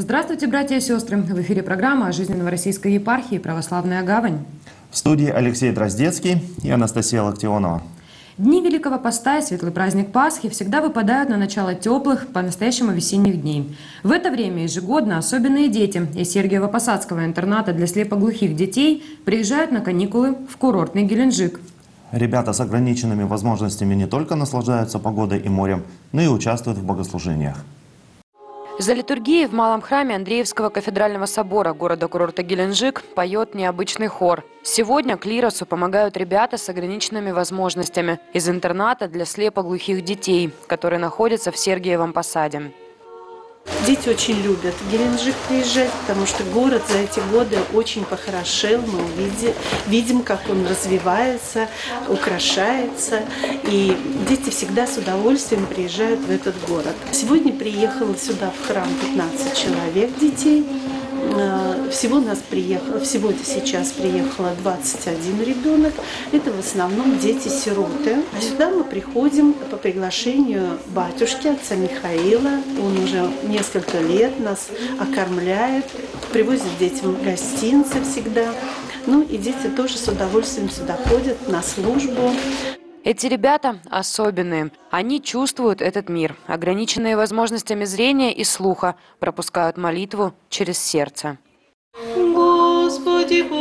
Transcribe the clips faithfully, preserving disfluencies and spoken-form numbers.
Здравствуйте, братья и сестры! В эфире программа о жизни Новороссийской епархии «Православная гавань». В студии Алексей Дроздецкий и Анастасия Локтионова. Дни Великого Поста и светлый праздник Пасхи всегда выпадают на начало теплых, по-настоящему весенних дней. В это время ежегодно особенные дети из Сергиево-Посадского интерната для слепоглухих детей приезжают на каникулы в курортный Геленджик. Ребята с ограниченными возможностями не только наслаждаются погодой и морем, но и участвуют в богослужениях. За литургией в Малом храме Андреевского кафедрального собора города-курорта Геленджик поет необычный хор. Сегодня клиросу помогают ребята с ограниченными возможностями из интерната для слепоглухих детей, который находится в Сергиевом Посаде. Дети очень любят в Геленджик приезжать, потому что город за эти годы очень похорошел. Мы увидим, видим, как он развивается, украшается. И дети всегда с удовольствием приезжают в этот город. Сегодня приехало сюда в храм пятнадцать человек детей. Всего нас приехало, всего сейчас приехало двадцать один ребенок. Это в основном дети-сироты. А сюда мы приходим по приглашению батюшки, отца Михаила. Он уже несколько лет нас окормляет, привозит детям гостинцы всегда. Ну и дети тоже с удовольствием сюда ходят на службу. Эти ребята особенные. Они чувствуют этот мир. Ограниченные возможностями зрения и слуха пропускают молитву через сердце. Господи,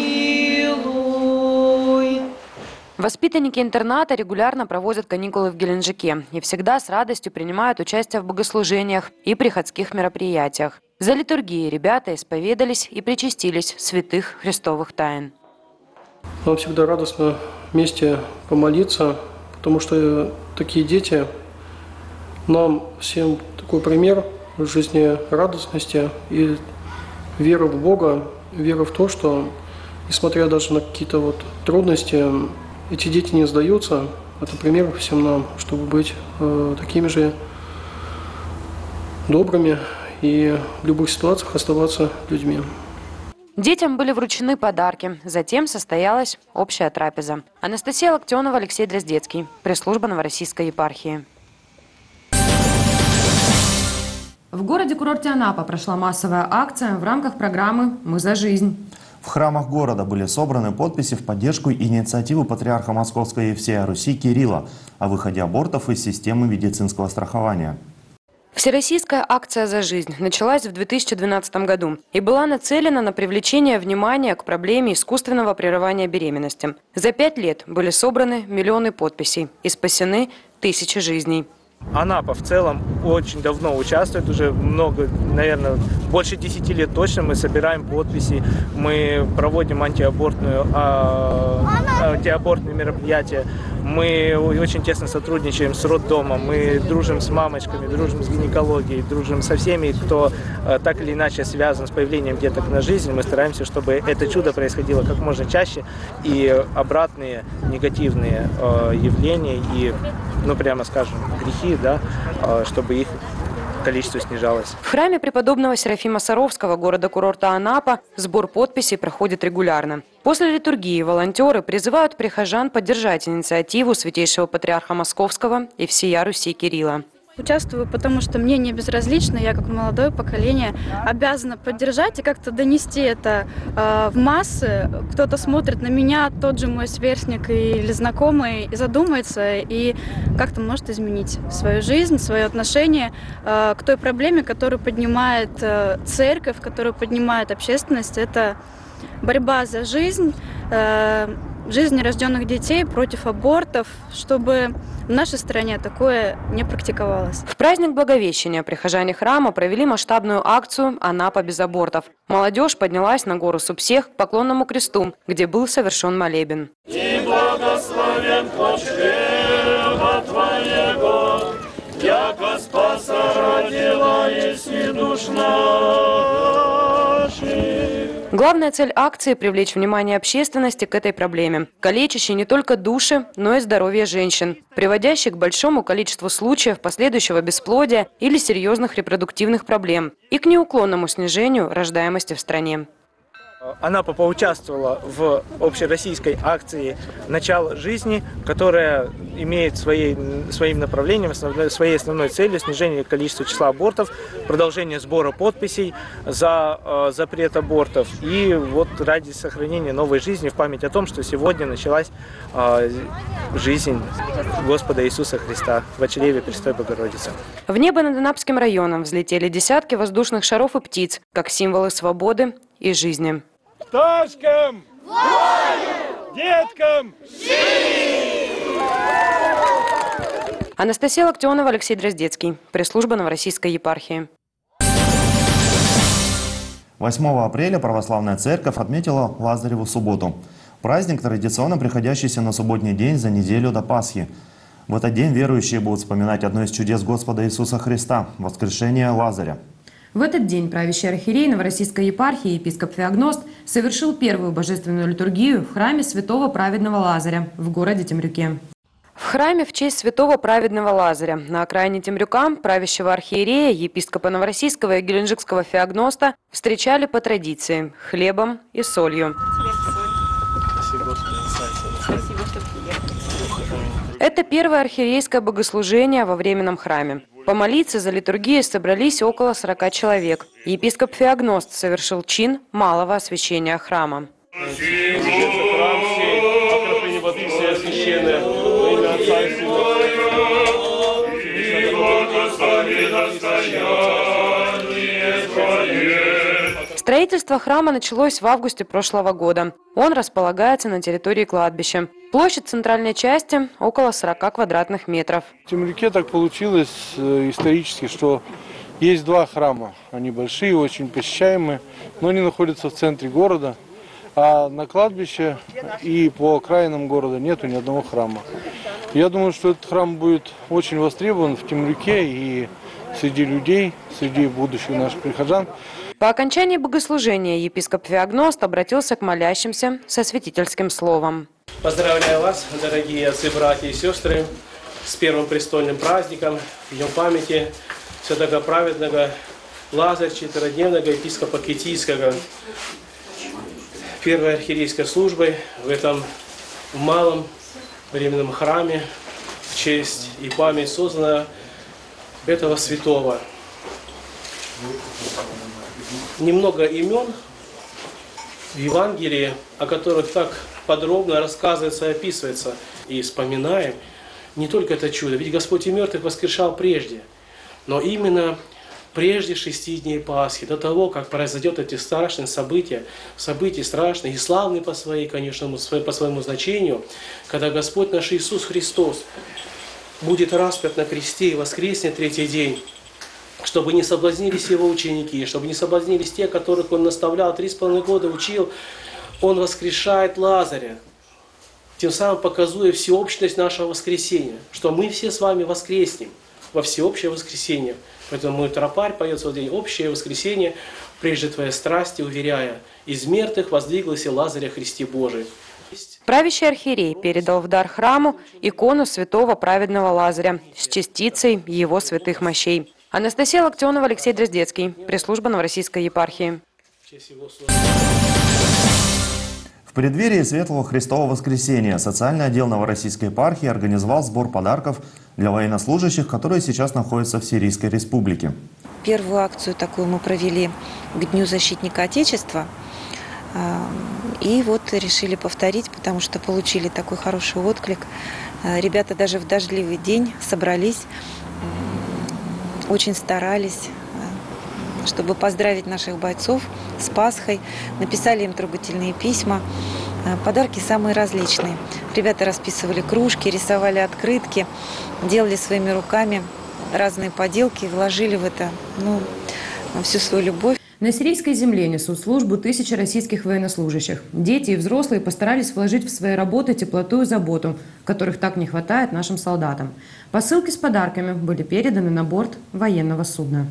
помилуй. Воспитанники интерната регулярно проводят каникулы в Геленджике и всегда с радостью принимают участие в богослужениях и приходских мероприятиях. За литургией ребята исповедались и причастились святых христовых тайн. Нам всегда радостно вместе помолиться, потому что такие дети нам всем такой пример жизни радостности и веры в Бога, веры в то, что, несмотря даже на какие-то вот трудности, эти дети не сдаются. Это пример всем нам, чтобы быть э, такими же добрыми и в любых ситуациях оставаться людьми. Детям были вручены подарки. Затем состоялась общая трапеза. Анастасия Локтионова, Алексей Дроздецкий. Пресс-служба Новороссийской епархии. В городе-курорте Анапа прошла массовая акция в рамках программы «Мы за жизнь». В храмах города были собраны подписи в поддержку инициативы патриарха Московской и всея Руси Кирилла о выходе абортов из системы медицинского страхования. Всероссийская акция «За жизнь» началась в две тысячи двенадцатом году и была нацелена на привлечение внимания к проблеме искусственного прерывания беременности. За пять лет были собраны миллионы подписей и спасены тысячи жизней. Анапа в целом очень давно участвует, уже много, наверное, больше десяти лет точно мы собираем подписи, мы проводим антиабортную, а, антиабортные мероприятия, мы очень тесно сотрудничаем с роддомом, мы дружим с мамочками, дружим с гинекологией, дружим со всеми, кто так или иначе связан с появлением деток на жизнь. Мы стараемся, чтобы это чудо происходило как можно чаще, и обратные негативные явления и, ну прямо скажем, грехи, да, чтобы их количество снижалось. В храме преподобного Серафима Саровского города-курорта Анапа сбор подписей проходит регулярно. После литургии волонтеры призывают прихожан поддержать инициативу святейшего патриарха Московского и всея Руси Кирилла. Участвую, потому что мне не безразлично, я как молодое поколение обязана поддержать и как-то донести это э, в массы. Кто-то смотрит на меня, тот же мой сверстник или знакомый, и задумается, и как-то может изменить свою жизнь, свое отношение э, к той проблеме, которую поднимает э, церковь, которую поднимает общественность. Это борьба за жизнь, э, жизнь нерожденных детей, против абортов, чтобы в нашей стране такое не практиковалось. В праздник Благовещения прихожане храма провели масштабную акцию «Анапа без абортов». Молодежь поднялась на гору Субсех к Поклонному кресту, где был совершен молебен. И благословен плод чрева Твоего, яко спаса родила еси душ наших. Главная цель акции – привлечь внимание общественности к этой проблеме, калечащей не только души, но и здоровье женщин, приводящей к большому количеству случаев последующего бесплодия или серьезных репродуктивных проблем и к неуклонному снижению рождаемости в стране. Анапа поучаствовала в общероссийской акции «Начало жизни», которая имеет своей, своим направлением, основной, своей основной целью снижение количества числа абортов, продолжение сбора подписей за э, запрет абортов и вот ради сохранения новой жизни в память о том, что сегодня началась э, жизнь Господа Иисуса Христа в чреве Престой Богородицы. В небо над Анапским районом взлетели десятки воздушных шаров и птиц, как символы свободы и жизни. Пташкам волю! Деткам жизнь! Анастасия Локтионова, Алексей Дроздецкий. Пресс-служба Новороссийской епархии. восьмого апреля Православная Церковь отметила Лазареву субботу. Праздник, традиционно приходящийся на субботний день за неделю до Пасхи. В этот день верующие будут вспоминать одно из чудес Господа Иисуса Христа – воскрешение Лазаря. В этот день правящий архиерей Новороссийской епархии епископ Феогност совершил первую божественную литургию в храме святого праведного Лазаря в городе Темрюке. В храме в честь святого праведного Лазаря на окраине Темрюка правящего архиерея, епископа Новороссийского и Геленджикского Феогноста встречали по традиции – хлебом и солью. Это первое архиерейское богослужение во временном храме. Помолиться за литургией собрались около сорока человек. Епископ Феогност совершил чин малого освящения храма. Строительство храма началось в августе прошлого года. Он располагается на территории кладбища. Площадь центральной части около сорока квадратных метров. В Темрюке так получилось э, исторически, что есть два храма. Они большие, очень посещаемые, но они находятся в центре города. А на кладбище и по окраинам города нету ни одного храма. Я думаю, что этот храм будет очень востребован в Темрюке и среди людей, среди будущих наших прихожан. По окончании богослужения епископ Феогност обратился к молящимся со святительским словом. Поздравляю вас, дорогие отцы, братья и сестры, с первым престольным праздником, Днем памяти святого праведного Лазаря, четыродневного епископа Китийского, первой архиерейской службой в этом малом временном храме в честь и память созданного этого святого. Немного имен в Евангелии, о которых так подробно рассказывается и описывается. И вспоминаем не только это чудо, ведь Господь и мертвых воскрешал прежде, но именно прежде шести дней Пасхи, до того, как произойдет эти страшные события, события страшные и славные по своей, конечно, по своему значению, когда Господь наш Иисус Христос будет распят на кресте и воскреснет третий день, чтобы не соблазнились его ученики, чтобы не соблазнились те, которых он наставлял, три с половиной года учил, он воскрешает Лазаря, тем самым показывая всеобщность нашего воскресения, что мы все с вами воскреснем во всеобщее воскресение. Поэтому мой тропарь поет в день общее воскресение, прежде твоей страсти, уверяя, из мертвых воздвиглась и Лазаря Христе Божий. Правящий архиерей передал в дар храму икону святого праведного Лазаря с частицей его святых мощей. Анастасия Локтионова, Алексей Дроздецкий. Пресс-служба Новороссийской епархии. В преддверии Светлого Христового Воскресения социальный отдел Новороссийской епархии организовал сбор подарков для военнослужащих, которые сейчас находятся в Сирийской республике. Первую акцию такую мы провели к Дню защитника Отечества. И вот решили повторить, потому что получили такой хороший отклик. Ребята даже в дождливый день собрались, очень старались, чтобы поздравить наших бойцов с Пасхой. Написали им трогательные письма. Подарки самые различные. Ребята расписывали кружки, рисовали открытки, делали своими руками разные поделки, вложили в это ну, всю свою любовь. На сирийской земле несут службу тысячи российских военнослужащих. Дети и взрослые постарались вложить в свои работы теплоту и заботу, которых так не хватает нашим солдатам. Посылки с подарками были переданы на борт военного судна.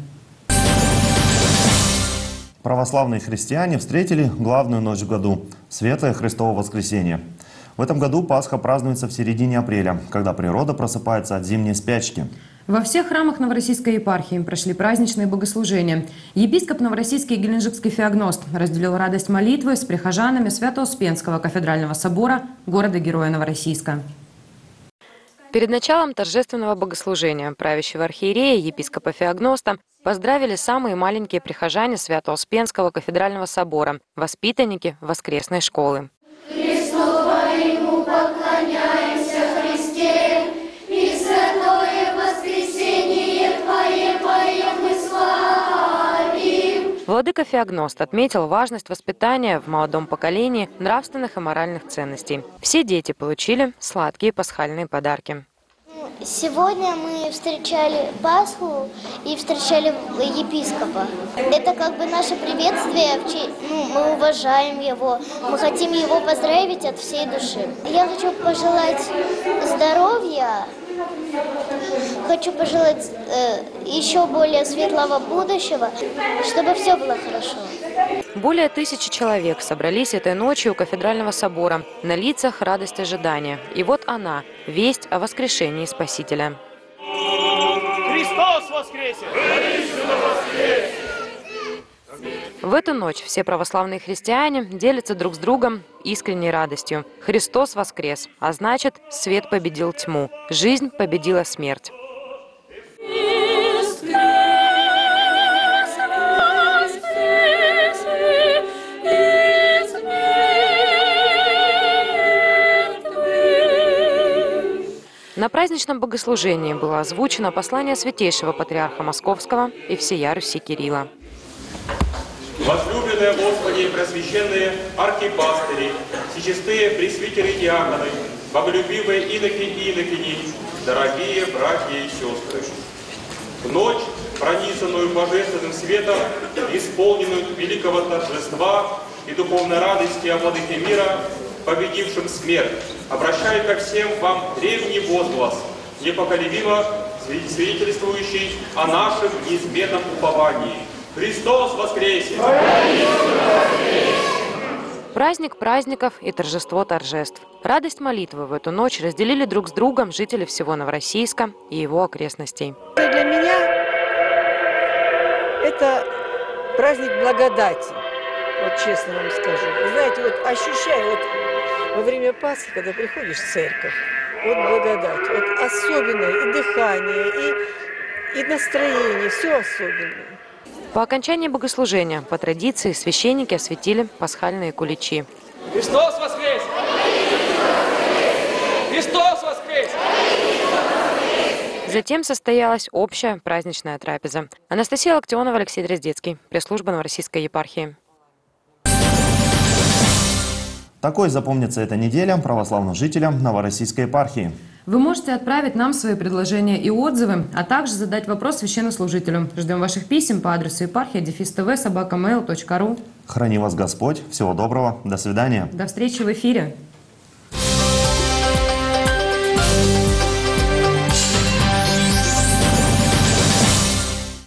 Православные христиане встретили главную ночь в году – Светлое Христово Воскресенье. В этом году Пасха празднуется в середине апреля, когда природа просыпается от зимней спячки. Во всех храмах Новороссийской епархии прошли праздничные богослужения. Епископ Новороссийский и Геленджикский феогност разделил радость молитвы с прихожанами Свято-Успенского кафедрального собора города-героя Новороссийска. Перед началом торжественного богослужения правящего архиерея, епископа Феогноста, поздравили самые маленькие прихожане Свято-Успенского кафедрального собора, воспитанники воскресной школы. Христу Твоему поклоняемся, Христе, и святое воскресение Твое поем мы славим. Владыка Феогност отметил важность воспитания в молодом поколении нравственных и моральных ценностей. Все дети получили сладкие пасхальные подарки. Сегодня мы встречали Пасху и встречали епископа. Это как бы наше приветствие, ну, мы уважаем его, мы хотим его поздравить от всей души. Я хочу пожелать здоровья, хочу пожелать э, еще более светлого будущего, чтобы все было хорошо. Более тысячи человек собрались этой ночью у кафедрального собора. На лицах радость ожидания. И вот она, весть о воскрешении Спасителя. Христос воскресе! В эту ночь все православные христиане делятся друг с другом искренней радостью. Христос воскрес, а значит, свет победил тьму, жизнь победила смерть. На праздничном богослужении было озвучено послание святейшего патриарха Московского и всея Руси Кирилла. Возлюбленные Господи и пресвященные архипастыри, всечестные пресвитеры и диаконы, боголюбивые иноки и инокини, дорогие братья и сестры. В ночь, пронизанную божественным светом, исполненную великого торжества и духовной радости о Владыке мира, победившим смерть, обращаю ко всем вам древний возглас, непоколебимо свидетельствующий о нашем неизменном уповании. Христос воскресе! Праздник праздников и торжество торжеств. Радость молитвы в эту ночь разделили друг с другом жители всего Новороссийска и его окрестностей. Для меня это праздник благодати, вот честно вам скажу. Вы знаете, вот ощущаю, вот во время Пасхи, когда приходишь в церковь, вот благодать, вот особенное и дыхание, и, и настроение, все особенное. По окончании богослужения, по традиции, священники осветили пасхальные куличи. Христос воскрес! Христос воскрес! Затем состоялась общая праздничная трапеза. Анастасия Локтионова, Алексей Дроздецкий, пресс-служба Новороссийской епархии. Такой запомнится эта неделя православным жителям Новороссийской епархии. Вы можете отправить нам свои предложения и отзывы, а также задать вопрос священнослужителю. Ждем ваших писем по адресу епархия дефис тв собака мейл точка ру. Храни вас Господь. Всего доброго. До свидания. До встречи в эфире.